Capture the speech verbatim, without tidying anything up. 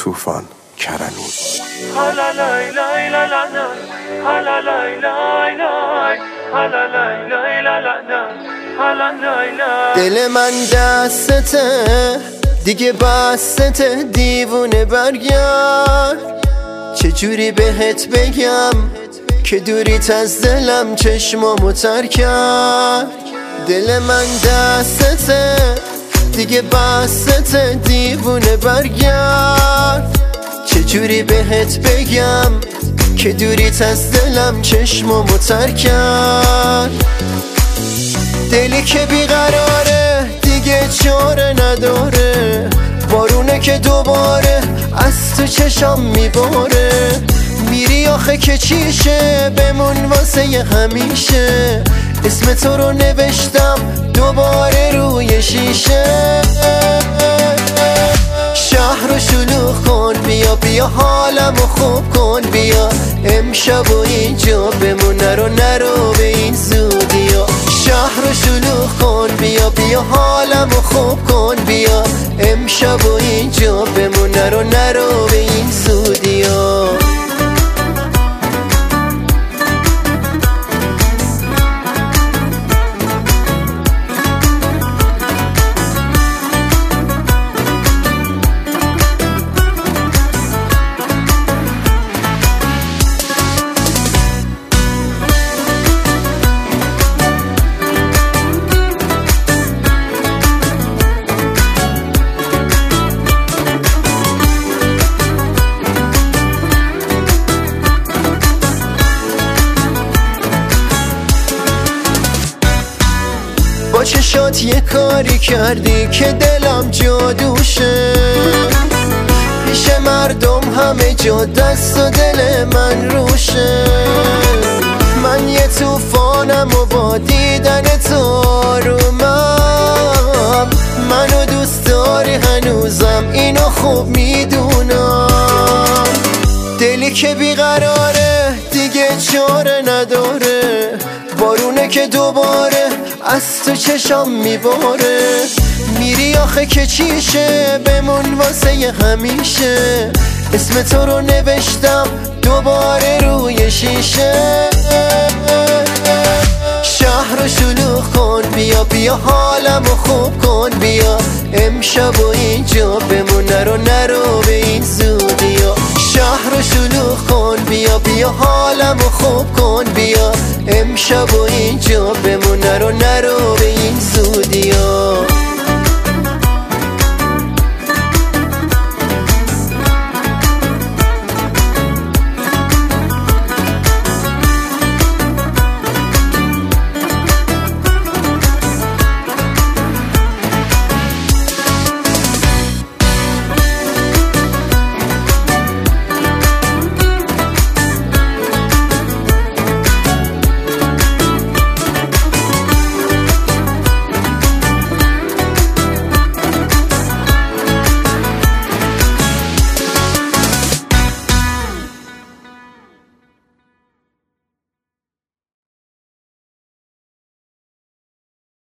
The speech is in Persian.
طوفان کرنون. دل من دستته دیگه بسته، دیوونه برگرد. چجوری بهت بگم که دوریت از دلم چشمامو تر کرد. دل من دستته دیگه بسته، دیوونه برگرد. چجوری بهت بگم که دوریت از دلم چشمامو تر کرد. دلی که بیقراره دیگه چاره نداره، بارونه که دوباره از تو چشام میباره. میری آخه که چیشه بمون واسه ی همیشه، اسم تو رو نوشتم دوباره روی شیشه. شهر رو شلوغ کن، بیا بیا حالمو خوب کن، بیا امشب و اینجا بمون، نرو نرو به این زودیا. شهر رو شلوغ کن، بیا بیا حالمو خوب کن، بیا امشب و اینجا بمون، نرو نرو به این زودیا. با چشات یه کاری کردی که دلم جادوشه، پیش مردم همه جا دست و دل من روشه. من یه طوفانم و با دیدن تو آرومم، منو دوست داری هنوزم اینو خوب میدونم. دلی که بیقراره دیگه چاره نداره، بارونه که دوباره از تو چشام میباره. میری آخه که چیشه بمون واسه ی همیشه، اسم تو رو نوشتم دوباره روی شیشه. شهر رو شلوغ کن، بیا بیا حالمو خوب کن، بیا امشب و اینجا بمون، نرو نرو به این زودیا. شهر رو شلوغ کن، بیا بیا حالمو خوب کن، بیا امشب و اینجا بمون، نرو نرو